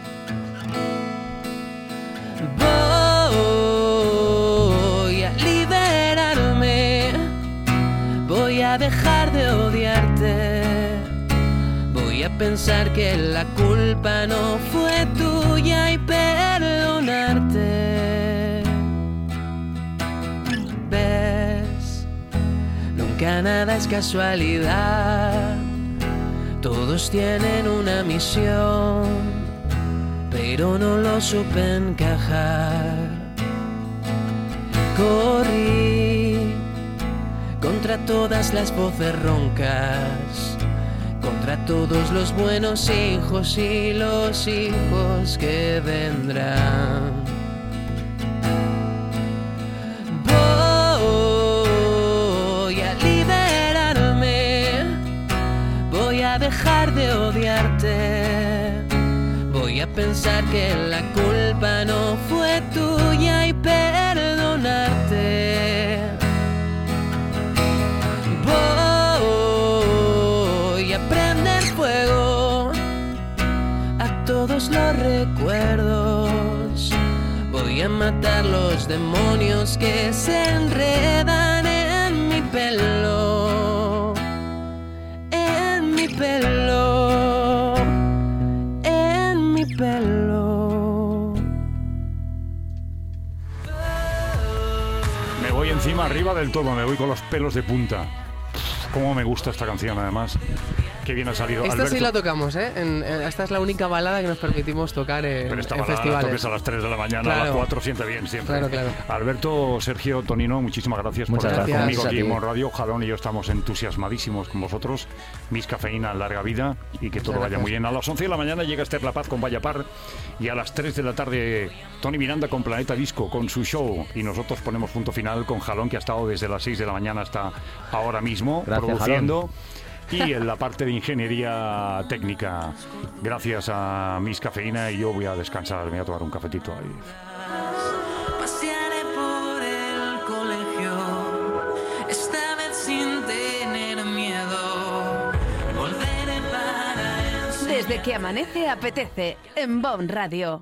Voy a liberarme, voy a dejar de odiarte, voy a pensar que la culpa no fue tuya y perdonarte. ¿Ves? Nunca nada es casualidad, todos tienen una misión, pero no lo supe encajar. Corrí contra todas las voces roncas, contra todos los buenos hijos y los hijos que vendrán. Voy a liberarme, voy a dejar de odiarte, voy a pensar que la culpa no fue tuya y perdonarte. Voy a prender fuego a todos los recuerdos, voy a matar los demonios que se enredan en mi pelo, en mi pelo, en mi pelo. Me voy encima, arriba del todo, me voy con los pelos de punta. Cómo me gusta esta canción, además. Qué bien ha salido. Esta Alberto. sí la tocamos, ¿eh? Esta es la única balada que nos permitimos tocar Pero esta en balada la festivales. toques a las 3 de la mañana, Claro. a las 4 siente bien siempre. Claro, claro. Alberto, Sergio, Tonino, muchísimas gracias Muchas por estar gracias. conmigo Gracias aquí a en ti. Mon Radio. Jalón y yo estamos entusiasmadísimos con vosotros. Miss Cafeína, larga vida y que todo vaya gracias. muy bien. A las 11 de la mañana llega Esther La Paz con Vaya Par y a las 3 de la tarde Tony Miranda con Planeta Disco, con su show. Y nosotros ponemos punto final con Jalón, que ha estado desde las 6 de la mañana hasta ahora mismo Gracias, produciendo. Y en la parte de ingeniería técnica, gracias a Miss Cafeína, y yo voy a descansar, me voy a tomar un cafetito ahí. Pasearé por el colegio, esta vez sin tener miedo. Volveré para enseñar. Desde que amanece apetece en BOM Radio.